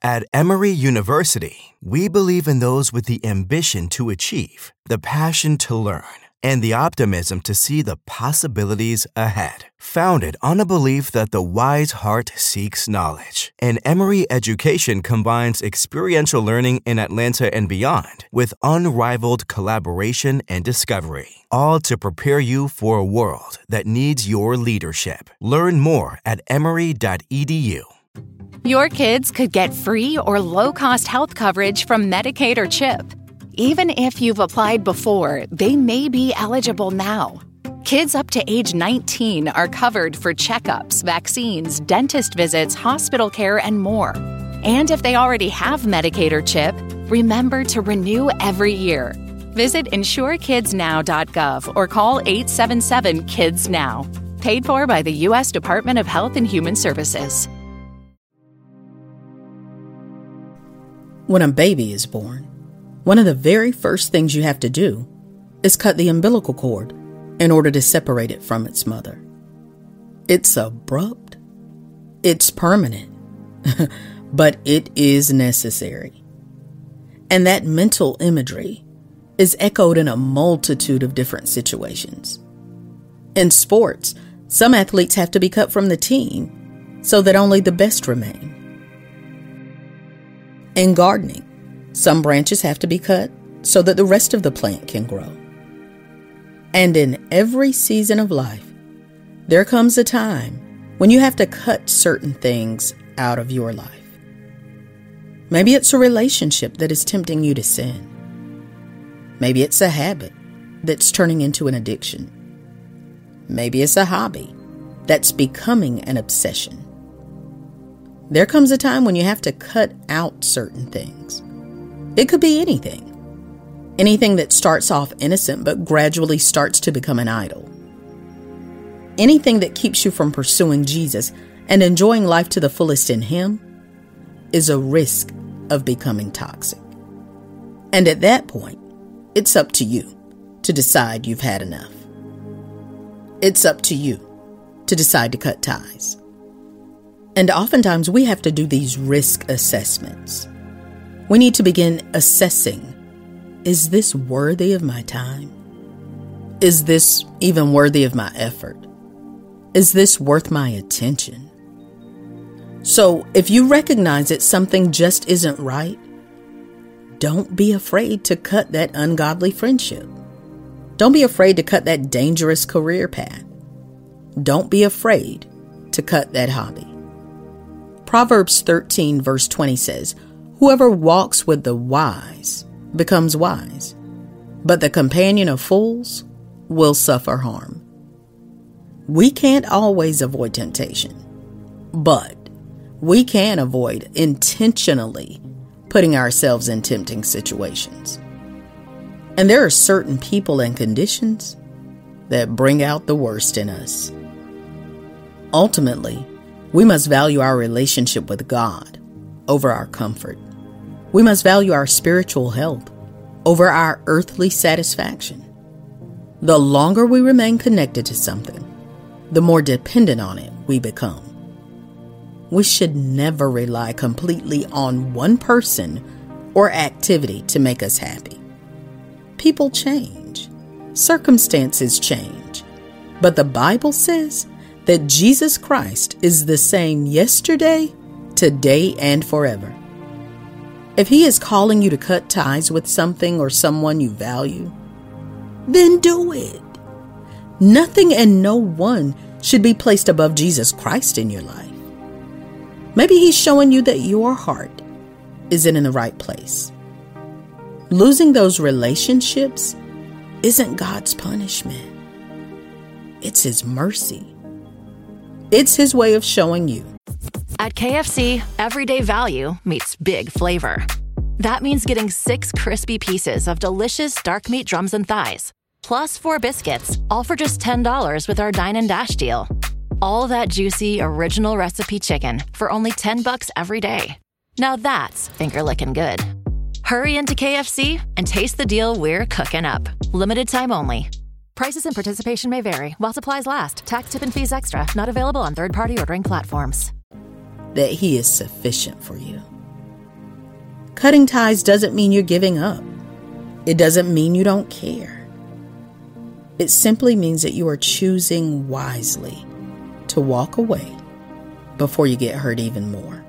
At Emory University, we believe in those with the ambition to achieve, the passion to learn, and the optimism to see the possibilities ahead. Founded on a belief that the wise heart seeks knowledge, and Emory education combines experiential learning in Atlanta and beyond with unrivaled collaboration and discovery, all to prepare you for a world that needs your leadership. Learn more at emory.edu. Your kids could get free or low-cost health coverage from Medicaid or CHIP. Even if you've applied before, they may be eligible now. Kids up to age 19 are covered for checkups, vaccines, dentist visits, hospital care, and more. And if they already have Medicaid or CHIP, remember to renew every year. Visit insurekidsnow.gov or call 877-KIDS-NOW. Paid for by the U.S. Department of Health and Human Services. When a baby is born, one of the very first things you have to do is cut the umbilical cord in order to separate it from its mother. It's abrupt, it's permanent, but it is necessary. And that mental imagery is echoed in a multitude of different situations. In sports, some athletes have to be cut from the team so that only the best remain. In gardening, some branches have to be cut so that the rest of the plant can grow. And in every season of life, there comes a time when you have to cut certain things out of your life. Maybe it's a relationship that is tempting you to sin. Maybe it's a habit that's turning into an addiction. Maybe it's a hobby that's becoming an obsession. There comes a time when you have to cut out certain things. It could be anything. Anything that starts off innocent but gradually starts to become an idol. Anything that keeps you from pursuing Jesus and enjoying life to the fullest in Him is a risk of becoming toxic. And at that point, it's up to you to decide you've had enough. It's up to you to decide to cut ties. And oftentimes we have to do these risk assessments. We need to begin assessing, is this worthy of my time? Is this even worthy of my effort? Is this worth my attention? So if you recognize that something just isn't right, don't be afraid to cut that ungodly friendship. Don't be afraid to cut that dangerous career path. Don't be afraid to cut that hobby. Proverbs 13 verse 20 says, "Whoever walks with the wise becomes wise, but the companion of fools will suffer harm." We can't always avoid temptation, but we can avoid intentionally putting ourselves in tempting situations. And there are certain people and conditions that bring out the worst in us. Ultimately, we must value our relationship with God over our comfort. We must value our spiritual health over our earthly satisfaction. The longer we remain connected to something, the more dependent on it we become. We should never rely completely on one person or activity to make us happy. People change. Circumstances change. But the Bible says that Jesus Christ is the same yesterday, today, and forever. If He is calling you to cut ties with something or someone you value, then do it. Nothing and no one should be placed above Jesus Christ in your life. Maybe He's showing you that your heart isn't in the right place. Losing those relationships isn't God's punishment. It's His mercy. It's His way of showing you. At KFC, everyday value meets big flavor. That means getting 6 crispy pieces of delicious dark meat drums and thighs, plus 4 biscuits, all for just $10 with our Dine and Dash deal. All that juicy, original recipe chicken for only $10 every day. Now that's finger-licking good. Hurry into KFC and taste the deal we're cooking up. Limited time only. Prices and participation may vary while supplies last. Tax, tip, and fees extra. Not available on third-party ordering platforms. That He is sufficient for you. Cutting ties doesn't mean you're giving up. It doesn't mean you don't care. It simply means that you are choosing wisely to walk away before you get hurt even more.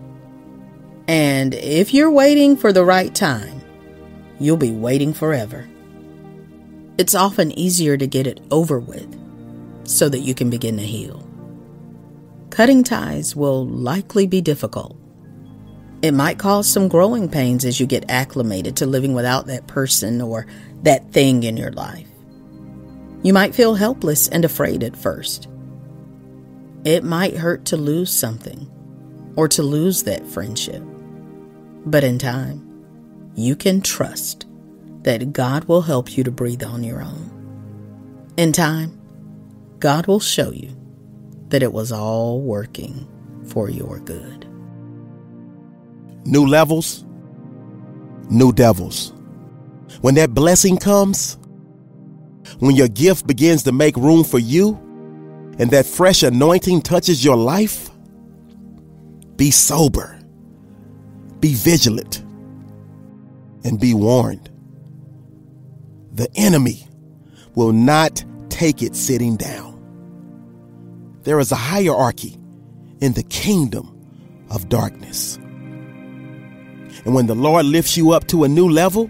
And if you're waiting for the right time, you'll be waiting forever. It's often easier to get it over with so that you can begin to heal. Cutting ties will likely be difficult. It might cause some growing pains as you get acclimated to living without that person or that thing in your life. You might feel helpless and afraid at first. It might hurt to lose something or to lose that friendship. But in time, you can trust that God will help you to breathe on your own. In time, God will show you that it was all working for your good. New levels, new devils. When that blessing comes, when your gift begins to make room for you, and that fresh anointing touches your life, be sober, be vigilant, and be warned. The enemy will not take it sitting down. There is a hierarchy in the kingdom of darkness. And when the Lord lifts you up to a new level,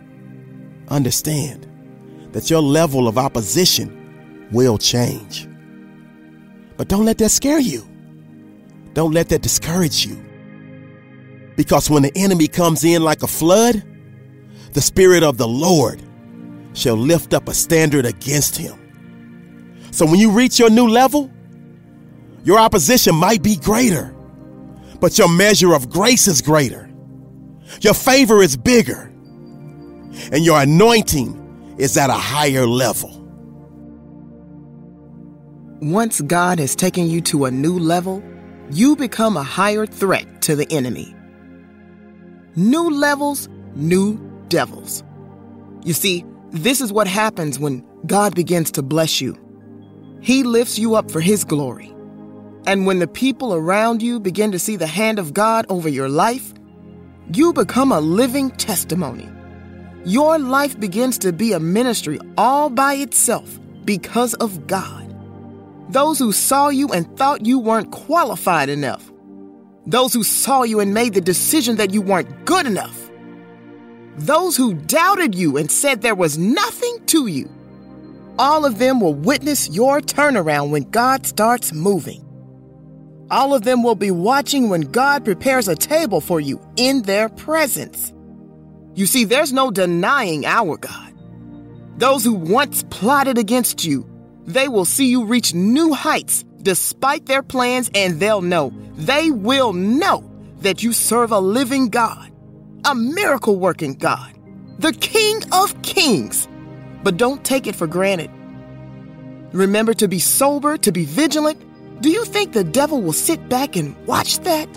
understand that your level of opposition will change. But don't let that scare you. Don't let that discourage you. Because when the enemy comes in like a flood, the Spirit of the Lord shall lift up a standard against him. So when you reach your new level, your opposition might be greater, but your measure of grace is greater. Your favor is bigger, and your anointing is at a higher level. Once God has taken you to a new level, you become a higher threat to the enemy. New levels, new devils. You see, this is what happens when God begins to bless you. He lifts you up for His glory. And when the people around you begin to see the hand of God over your life, you become a living testimony. Your life begins to be a ministry all by itself because of God. Those who saw you and thought you weren't qualified enough. Those who saw you and made the decision that you weren't good enough. Those who doubted you and said there was nothing to you. All of them will witness your turnaround when God starts moving. All of them will be watching when God prepares a table for you in their presence. You see, there's no denying our God. Those who once plotted against you, they will see you reach new heights despite their plans, and they will know that you serve a living God, a miracle-working God, the King of Kings. But don't take it for granted. Remember to be sober, to be vigilant. Do you think the devil will sit back and watch that?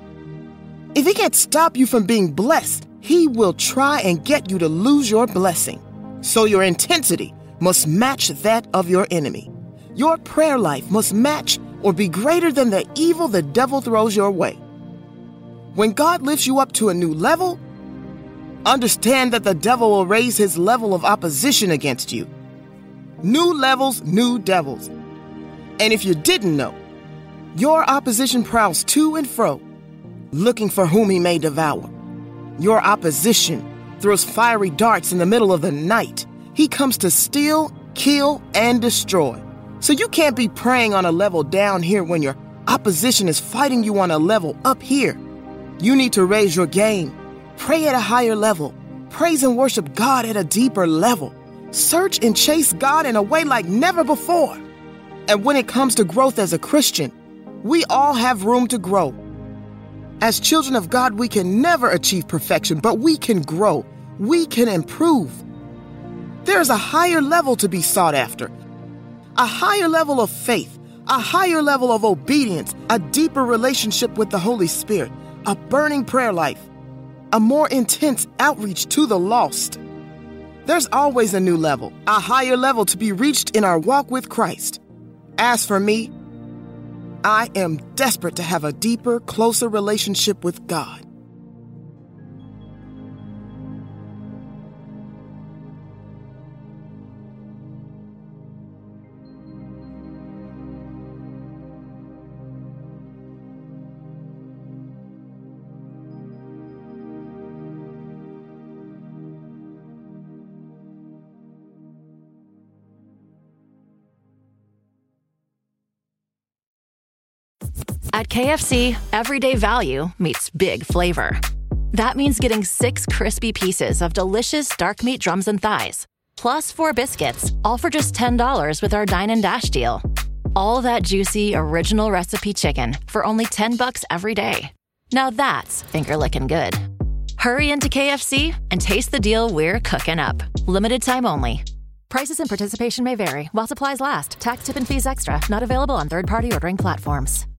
If he can't stop you from being blessed, he will try and get you to lose your blessing. So your intensity must match that of your enemy. Your prayer life must match or be greater than the evil the devil throws your way. When God lifts you up to a new level, understand that the devil will raise his level of opposition against you. New levels, new devils. And if you didn't know, your opposition prowls to and fro, looking for whom he may devour. Your opposition throws fiery darts in the middle of the night. He comes to steal, kill, and destroy. So you can't be praying on a level down here when your opposition is fighting you on a level up here. You need to raise your game. Pray at a higher level. Praise and worship God at a deeper level. Search and chase God in a way like never before. And when it comes to growth as a Christian, we all have room to grow. As children of God, we can never achieve perfection, but we can grow. We can improve. There's a higher level to be sought after. A higher level of faith, a higher level of obedience, a deeper relationship with the Holy Spirit, a burning prayer life, a more intense outreach to the lost. There's always a new level, a higher level to be reached in our walk with Christ. As for me, I am desperate to have a deeper, closer relationship with God. At KFC, everyday value meets big flavor. That means getting 6 crispy pieces of delicious dark meat drums and thighs, plus 4 biscuits, all for just $10 with our Dine and Dash deal. All that juicy, original recipe chicken for only $10 every day. Now that's finger-licking good. Hurry into KFC and taste the deal we're cooking up. Limited time only. Prices and participation may vary while supplies last. Tax, tip, and fees extra. Not available on third-party ordering platforms.